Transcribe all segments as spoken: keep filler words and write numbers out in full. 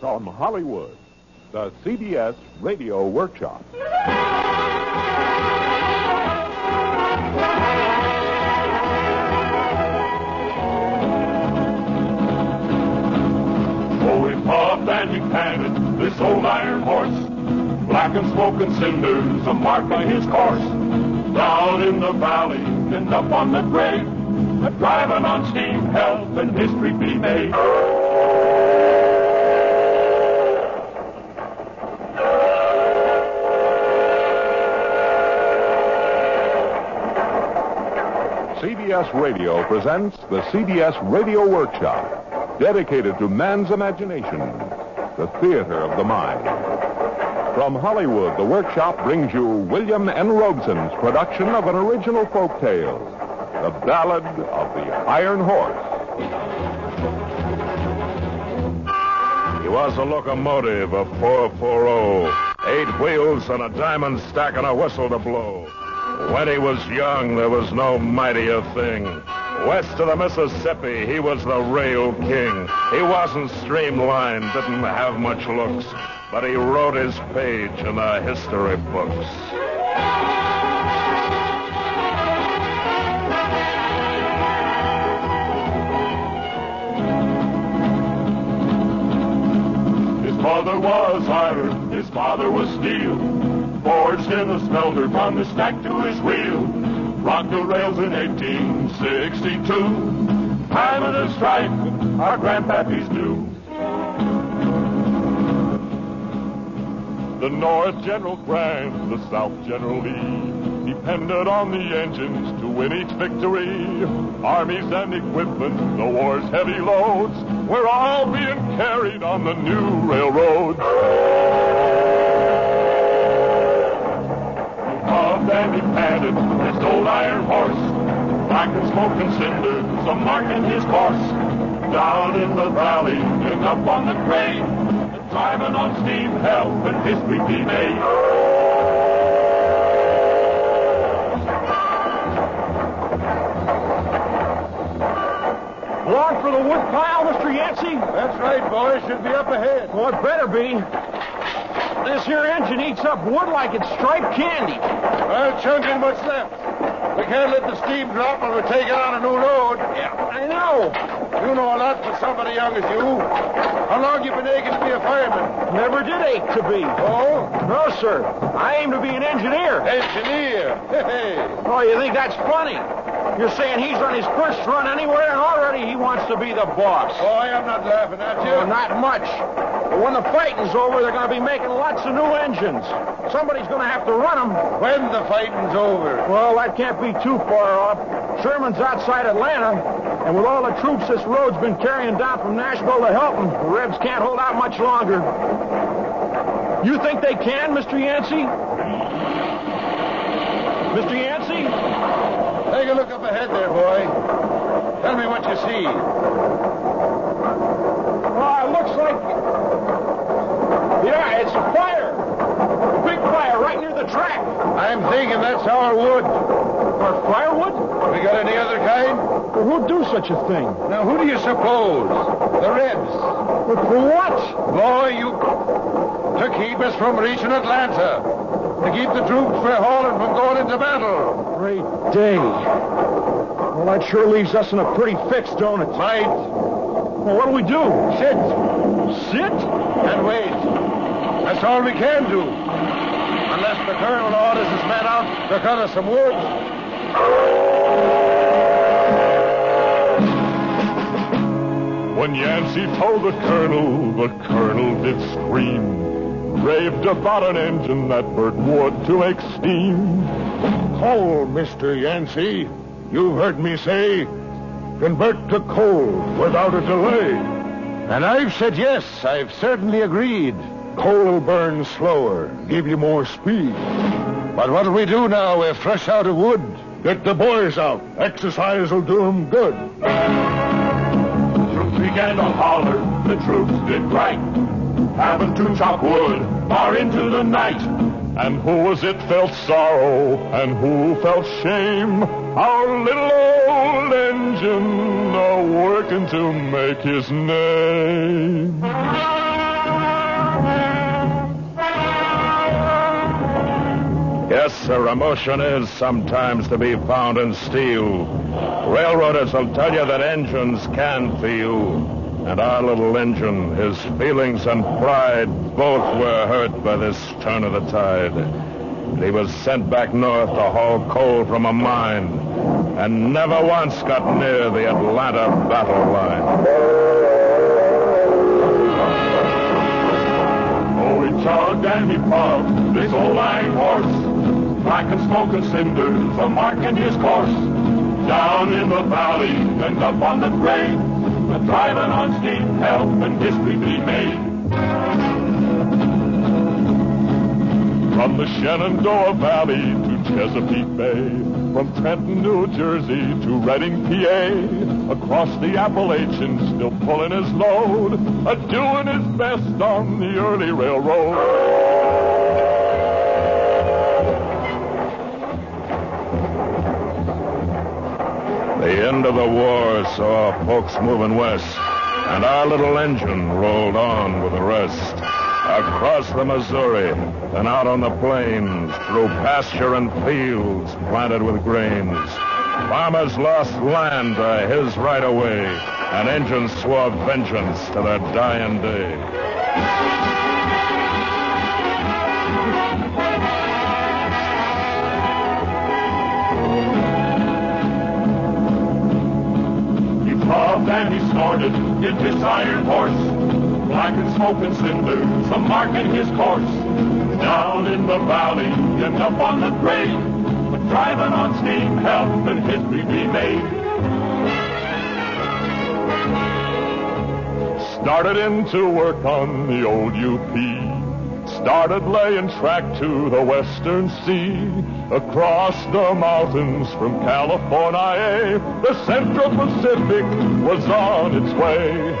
From Hollywood, the C B S Radio Workshop. Oh, he puffed and he panted, this old iron horse, black and smoking cinders, a mark by his course. Down in the valley and up on the grade, driving on steam, health and history be made. C B S Radio presents the C B S Radio Workshop, dedicated to man's imagination, the theater of the mind. From Hollywood, the Workshop brings you William N. Robeson's production of an original folk tale, The Ballad of the Iron Horse. He was a locomotive, a four forty, eight wheels and a diamond stack and a whistle to blow. When he was young, there was no mightier thing. West of the Mississippi, he was the rail king. He wasn't streamlined, didn't have much looks, but he wrote his page in the history books. His mother was iron, his father was steel, forged in the smelter from the stack to his wheel. Rocked the rails in eighteen sixty-two. Time of the strike, our grandpappies knew. The North General Grant, the South General Lee, depended on the engines to win each victory. Armies and equipment, the war's heavy loads, were all being carried on the new railroads. And he panted, his old iron horse, black and smoking cinders, a mark in his course. Down in the valley and up on the grade, driving on steam, health and history be made. Along for the wood pile, Mister Yancey? That's right, boy. Should be up ahead. Well, it better be. This here engine eats up wood like it's striped candy. Well, chunk ain't much left. We can't let the steam drop when we're taking on a new load. Yeah, I know. You know a lot for somebody young as you. How long you been aching to be a fireman? Never did ache to be. Oh? No, sir. I aim to be an engineer. Engineer? Hey. Oh, you think that's funny? You're saying he's on his first run anywhere, and already he wants to be the boss. Boy, I'm not laughing at you. Oh, not much. But when the fighting's over, they're going to be making lots of new engines. Somebody's going to have to run them. When the fighting's over? Well, that can't be too far off. Sherman's outside Atlanta, and with all the troops this road's been carrying down from Nashville to Helton, the Rebs can't hold out much longer. You think they can, Mister Yancey? Mister Yancey? Take a look up ahead there, boy. Tell me what you see. Oh, it looks like... Yeah, it's a fire. A big fire right near the track. I'm thinking that's our wood. Or firewood? We got any other kind? Well, who'd do such a thing? Now, who do you suppose? The Rebs. But for what? Boy, you... To keep us from reaching Atlanta. To keep the troops we're hauling from going into battle. Great day. Well, that sure leaves us in a pretty fix, don't it? Right. Well, what do we do? Sit. Sit? And wait. That's all we can do. Unless the colonel orders his men out to cut us some wood. When Yancey told the colonel, the colonel did scream. Raved about an engine that burnt wood to make steam. Coal, Mister Yancey. You've heard me say, convert to coal without a delay. And I've said yes. I've certainly agreed. Coal burns slower, give you more speed. But what'll we do now? We're fresh out of wood. Get the boys out. Exercise will do them good. The troops began to holler. The troops did right. Having to chop wood far into the night. And who was it felt sorrow, and who felt shame? Our little old engine a-working to make his name. Yes, sir, emotion is sometimes to be found in steel. Railroaders will tell you that engines can feel. And our little engine, his feelings and pride, both were hurt by this turn of the tide. And he was sent back north to haul coal from a mine, and never once got near the Atlanta battle line. Oh, he chugged and he puffed, this old line horse, black and smoke and cinders a marking his course. Down in the valley and up on the grade, driving on steam, help and history be made. From the Shenandoah Valley to Chesapeake Bay, from Trenton, New Jersey to Reading, P A, across the Appalachians, still pulling his load, a doing his best on the early railroad. The end of the war saw folks moving west, and our little engine rolled on with the rest. Across the Missouri, and out on the plains, through pasture and fields planted with grains. Farmers lost land to his right of way, and engines swore vengeance to their dying day. And he snorted in his iron horse, black and smoke and cinders a marking his course. Down in the valley and up on the grade, driving on steam, help and history be made. Started in to work on the old U P, started laying track to the Western Sea. Across the mountains from California, the Central Pacific was on its way.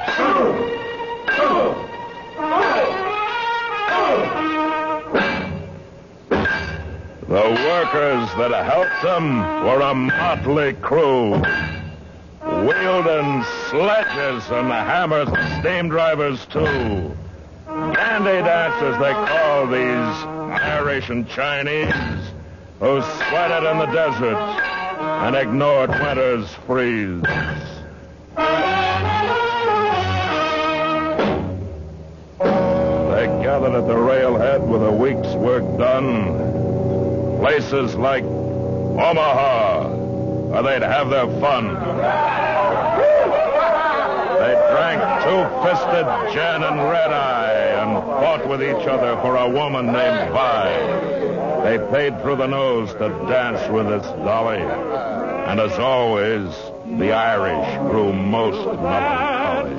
The workers that helped them were a motley crew, wielding sledges and hammers, steam drivers too. Candy dancers they call these Irish and Chinese, who sweated in the desert and ignored winter's freeze. They gathered at the railhead with a week's work done. Places like Omaha, where they'd have their fun. They drank two-fisted gin and red-eye and fought with each other for a woman named Vi. They paid through the nose to dance with this dolly. And as always, the Irish grew most melancholy.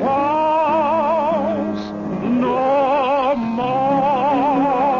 No more.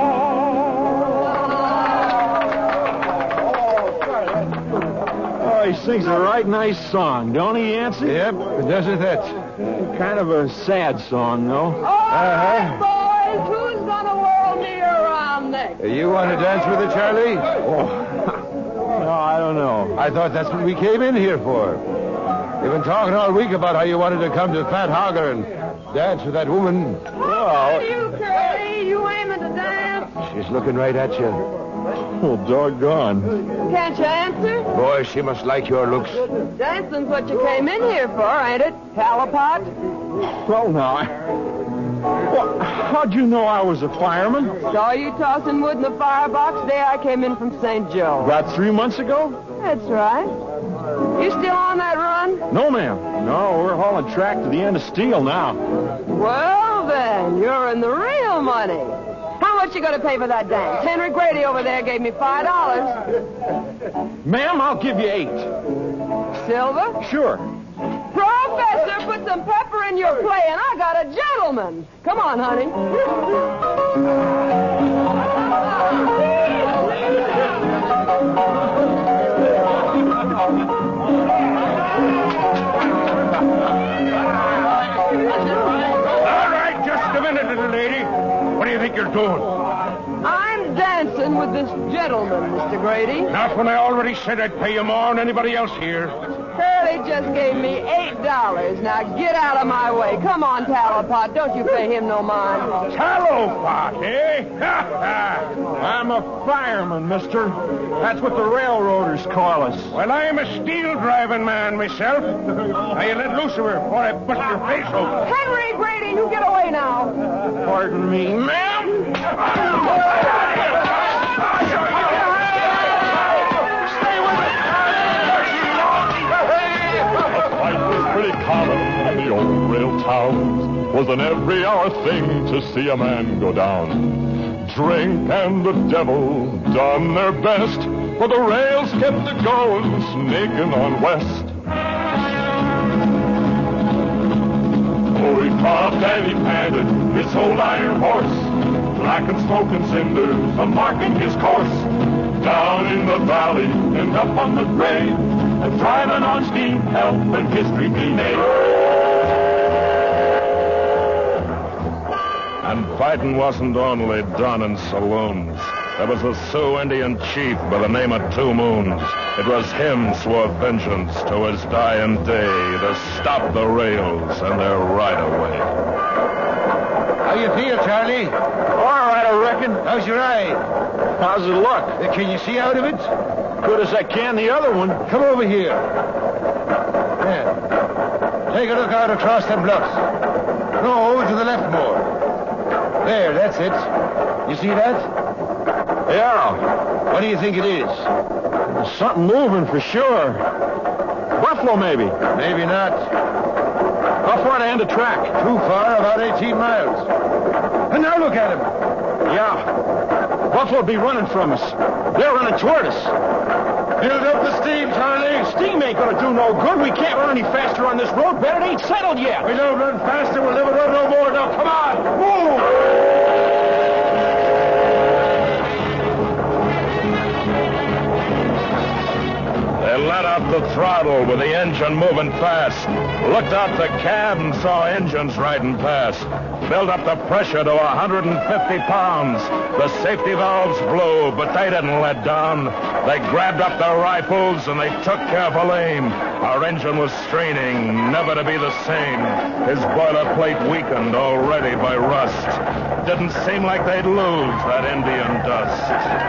Oh, he sings a right nice song, don't he, Yancey? Yep, doesn't that? Kind of a sad song, though. All right, boys, who's gonna whirl me around next? You want to dance with her, Charlie? Oh. No, I don't know. I thought that's what we came in here for. You've been talking all week about how you wanted to come to Fat Hogger and dance with that woman. Well, you, Curly, you aiming to dance? She's looking right at you. Oh, doggone. Can't you answer? Boy, she must like your looks. Dancing's what you came in here for, ain't it, Callipot? Well, now, I... Well, how'd you know I was a fireman? Saw you tossing wood in the firebox day I came in from Saint Joe. About three months ago? That's right. You still on that run? No, ma'am. No, we're hauling track to the end of Steel now. Well, then, you're in the real money. How much you going to pay for that dance? Henry Grady over there gave me five dollars. Ma'am, I'll give you eight. Silver? Sure. Professor, put some pepper in your play, and I got a gentleman. Come on, honey. All right, just a minute, little lady. What do you think you're doing? I'm dancing with this gentleman, Mister Grady. Not when I already said I'd pay you more than anybody else here. Charlie just gave me eight dollars. Now get out of my way. Come on, Tallow-Pot. Don't you pay him no mind. Tallow-Pot, eh? I'm a fireman, mister. That's what the railroaders call us. Well, I'm a steel-driving man myself. Now, you let loose of her before I bust your face open. Henry Grady, you get away now. Pardon me, ma'am. Pretty common in the old rail towns. Was an every hour thing to see a man go down. Drink and the devil done their best, for the rails kept it going, snaking on west. Oh, he puffed and he panted his old iron horse, black and smoking cinders a marking his course. Down in the valley and up on the grade, and driving on steam, helping history be made. And fighting wasn't only done in saloons. There was a Sioux Indian chief by the name of Two Moons. It was him swore vengeance to his dying day to stop the rails and their right-of-way. How you feel, Charlie? All right, I reckon. How's your eye? How's it look? Uh, Can you see out of it? Good as I can the other one. Come over here. There. Take a look out across them bluffs. No, to the left more. There, that's it. You see that? Yeah. What do you think it is? There's something moving for sure. Buffalo, maybe. Maybe not. How far to end the track? Too far, about eighteen miles. And now look at him. Yeah. Buffalo be running from us. They're running toward us. Build up the steam, Charlie. Steam ain't gonna do no good. We can't run any faster on this road. Bet it ain't settled yet. We don't run faster, we'll never run no more. Now, come on. Move! They let out the throttle with the engine moving fast. Looked out the cab and saw engines riding past. Built up the pressure to one hundred fifty pounds. The safety valves blew, but they didn't let down. They grabbed up their rifles and they took careful aim. Our engine was straining, never to be the same. His boilerplate weakened already by rust. Didn't seem like they'd lose that Indian dust.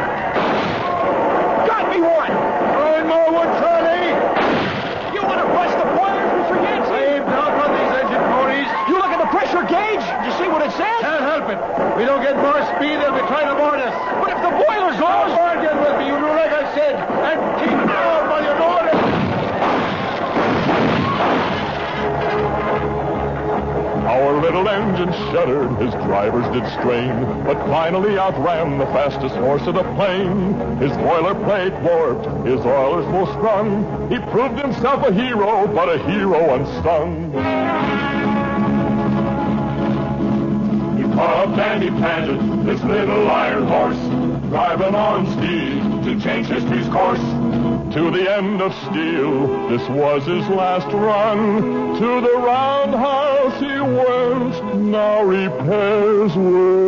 Got me one! Throwing more wood, Charlie. You want to bust the boilers, Mister Yancey? Aim down on these engine ponies. You look at the pressure gauge. Did you see what it says? Can't help it. We don't get more speed, they'll be trying to board us. But if the boiler's Don't low... bargain with me, you do like I said, and keep down while you're doing it. Our little engine shuddered, his drivers did strain, but finally outran the fastest horse of the plain. His boilerplate warped, his oilers full strung. He proved himself a hero, but a hero unstung. He puffed and he panted, this little iron horse, driving on steel to change history's course. To the end of steel, this was his last run. To the roundhouse he went, now repairs were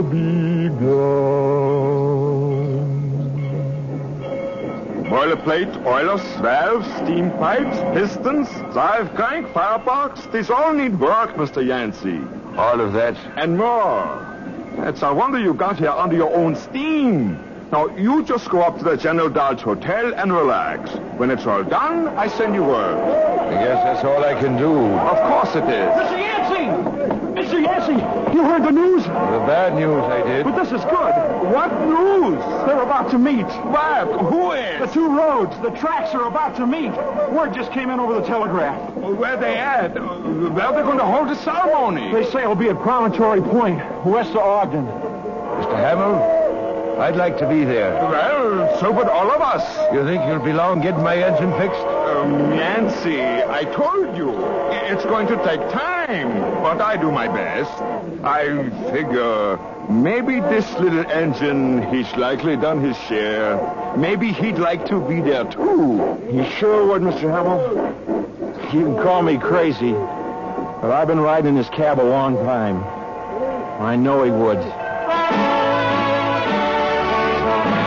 begun. Boilerplate, oilers, valves, steam pipes, pistons, drive crank, firebox, these all need work, Mister Yancey. All of that. And more. It's a wonder you got here under your own steam. Now, you just go up to the General Dodge Hotel and relax. When it's all done, I send you word. I guess that's all I can do. Of course it is. Mister Yancey! Mister Yancey, you heard the news? The bad news, I did. But this is good. What news? They're about to meet. What? Who is? The two roads, the tracks are about to meet. Word just came in over the telegraph. Where they at? Where they going to hold the ceremony? They say it'll be at Promontory Point, west of Ogden. Mister Hamill, I'd like to be there. Well, so would all of us. You think you'll be long getting my engine fixed? Um, Yancey, I told you, it's going to take time, but I do my best. I figure maybe this little engine, he's likely done his share. Maybe he'd like to be there, too. He sure would, Mister Hamill. You can call me crazy, but I've been riding in this cab a long time. I know he would.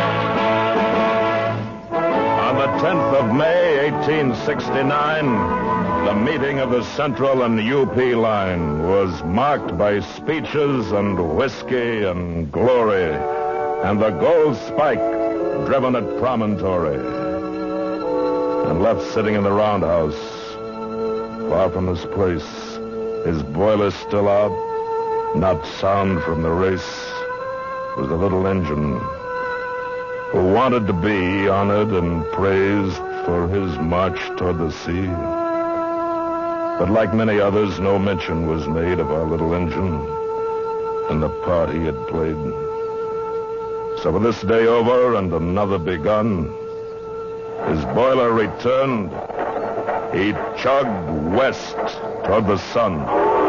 On the tenth of May, eighteen sixty-nine, The meeting of the Central and U P line was marked by speeches and whiskey and glory, and the gold spike driven at Promontory. And left sitting in the roundhouse, far from his place, his boiler still out, not sound from the race, was the little engine who wanted to be honored and praised for his march toward the sea. But like many others, no mention was made of our little engine and the part he had played. So with this day over and another begun, his boiler returned. He chugged west toward the sun.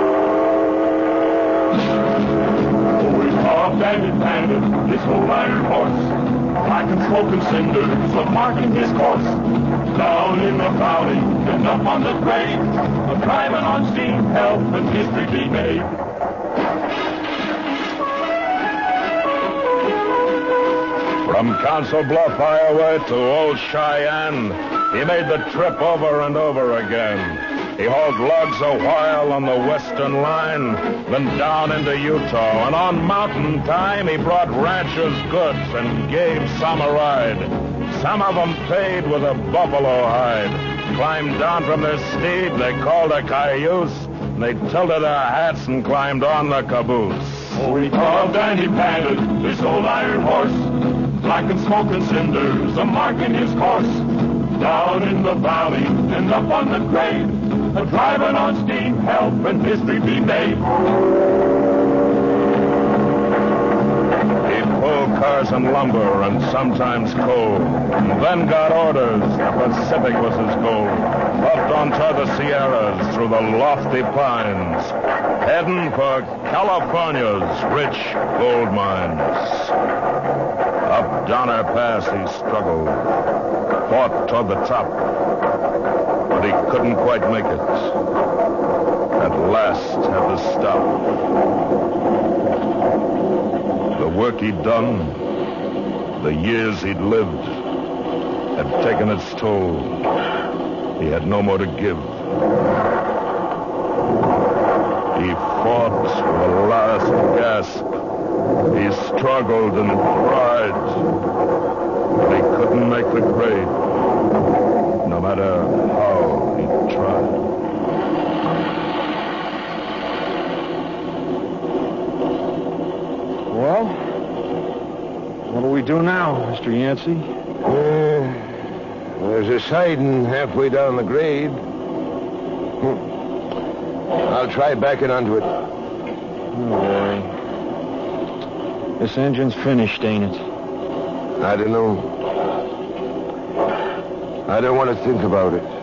Oh, he's carved and he landed this old iron horse. Black and smoking cinders are marking his course. Down in the valley and up on the grade, a driving on steam, help and history be made. From Council Bluff, Iowa to Old Cheyenne, he made the trip over and over again. He hauled logs a while on the western line, then down into Utah. And on mountain time, he brought ranchers' goods and gave some a ride. Some of them paid with a buffalo hide. Climbed down from their steed, they called a cayuse. And they tilted their hats and climbed on the caboose. Oh, he carved and he padded this old iron horse. Black and smoking cinders are marking his course. Down in the valley and up on the grade, a driving on steam, help and history be made. He pulled cars and lumber and sometimes coal, and then got orders. The Pacific was his goal. Puffed on toward the Sierras through the lofty pines, heading for California's rich gold mines. Up Donner Pass he struggled, fought toward the top, but he couldn't quite make it. At last had to stop. The work he'd done, the years he'd lived, had taken its toll. He had no more to give. He fought for the last gasp. He struggled and cried, but he couldn't make the grade, no matter how he tried. Well, what do we do now, Mister Yancey? Uh, there's a siding halfway down the grade. Hmm. I'll try backing onto it. Oh, boy. This engine's finished, ain't it? I don't know. I don't want to think about it.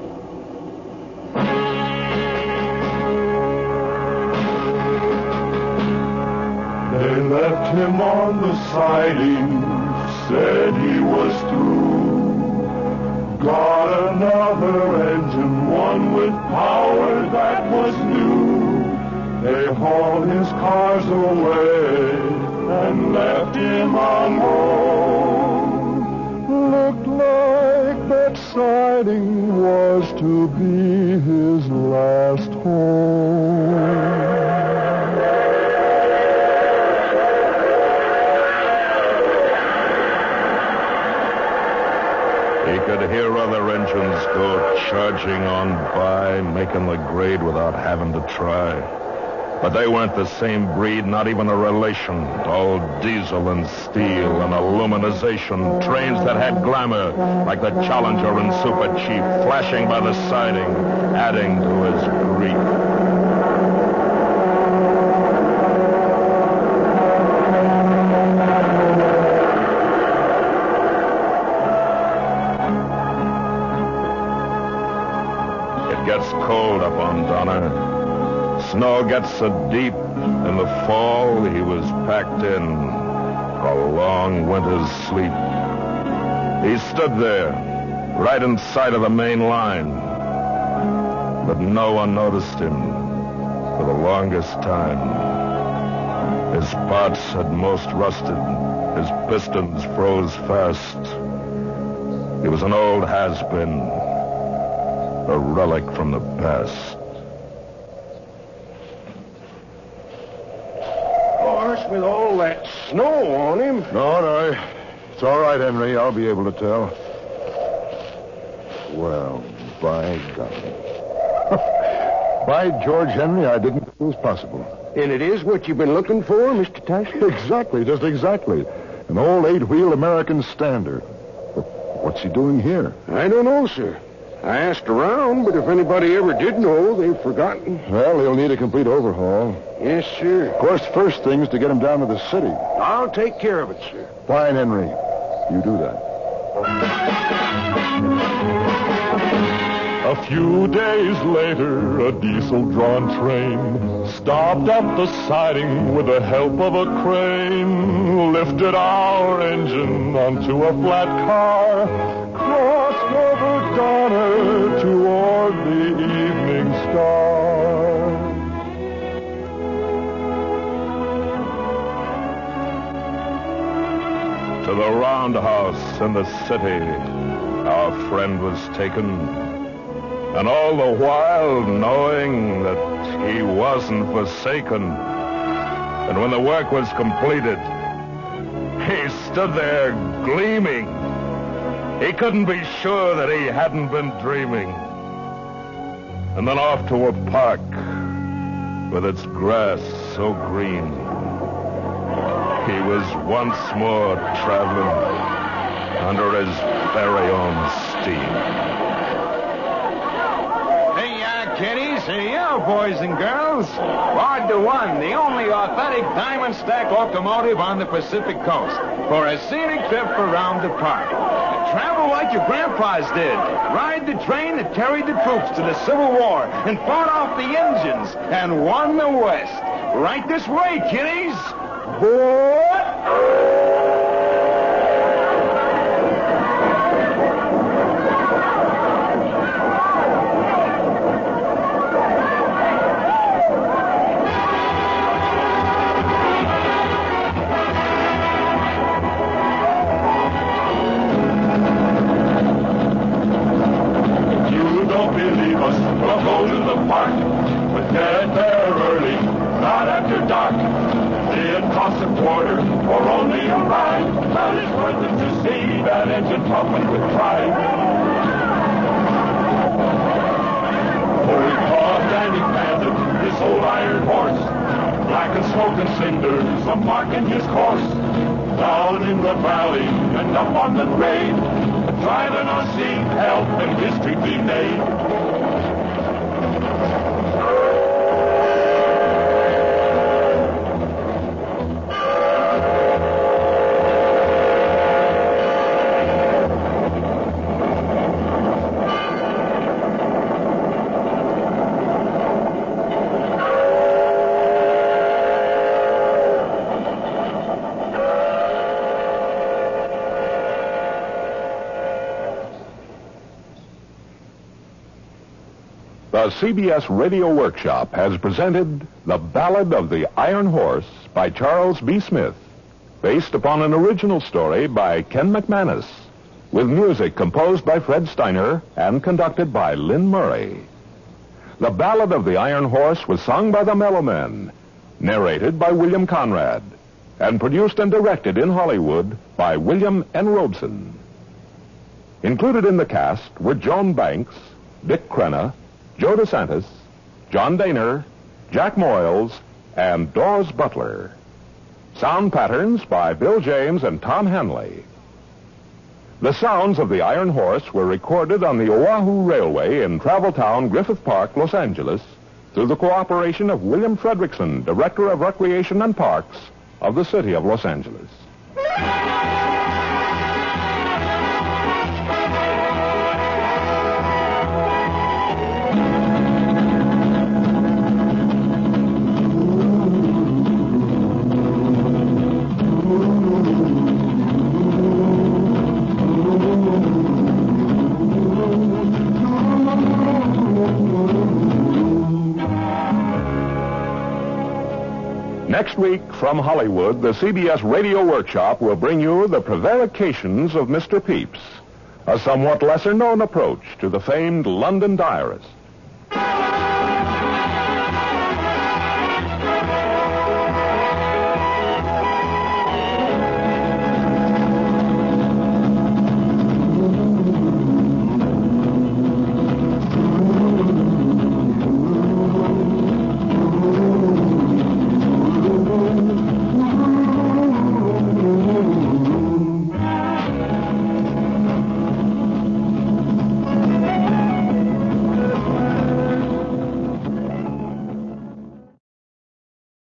They left him on the siding, said he was through. Got another engine, one with power that was new. They hauled his cars away and left him alone. Looked like that siding was to be his last home. He could hear other engines go charging on by, making the grade without having to try. But they weren't the same breed, not even a relation. All diesel and steel and aluminization. Trains that had glamour, like the Challenger and Super Chief, flashing by the siding, adding to his grief. It gets cold up on Donner. Snow gets so deep in the fall, he was packed in for a long winter's sleep. He stood there, right in sight of the main line, but no one noticed him for the longest time. His parts had most rusted. His pistons froze fast. He was an old has-been. A relic from the past. Of course, with all that snow on him. No, no. It's all right, Henry. I'll be able to tell. Well, by golly. By George, Henry, I didn't think it was possible. And it is what you've been looking for, Mister Tyson? Exactly, just exactly. An old eight-wheel American Standard. But what's he doing here? I don't know, sir. I asked around, but if anybody ever did know, they've forgotten. Well, he'll need a complete overhaul. Yes, sir. Of course, first thing's to get him down to the city. I'll take care of it, sir. Fine, Henry. You do that. A few days later, a diesel-drawn train stopped at the siding with the help of a crane, lifted our engine onto a flat car, crossed over Donner toward the evening star. To the roundhouse in the city, our friend was taken. And all the while knowing that he wasn't forsaken. And when the work was completed, he stood there gleaming. He couldn't be sure that he hadn't been dreaming. And then off to a park with its grass so green. He was once more traveling under his very own steam. Kiddies, here you are, boys and girls. Board the One, the only authentic diamond stack locomotive on the Pacific Coast for a scenic trip around the park. Travel like your grandpas did. Ride the train that carried the troops to the Civil War and fought off the Indians and won the West. Right this way, kiddies. Board. Marking his course down in the valley and up on the grade, driving on seeing health and history be made. The C B S Radio Workshop has presented The Ballad of the Iron Horse by Charles B. Smith, based upon an original story by Ken McManus, with music composed by Fred Steiner and conducted by Lynn Murray. The Ballad of the Iron Horse was sung by the Mellow Men, narrated by William Conrad, and produced and directed in Hollywood by William N. Robeson. Included in the cast were Joan Banks, Dick Crenna, Joe DeSantis, John Daner, Jack Moyles, and Doris Butler. Sound patterns by Bill James and Tom Hanley. The sounds of the Iron Horse were recorded on the Oahu Railway in travel town Griffith Park, Los Angeles, through the cooperation of William Fredrickson, Director of Recreation and Parks of the City of Los Angeles. Next week, from Hollywood, the C B S Radio Workshop will bring you The Prevarications of Mister Pepys, a somewhat lesser-known approach to the famed London diarist.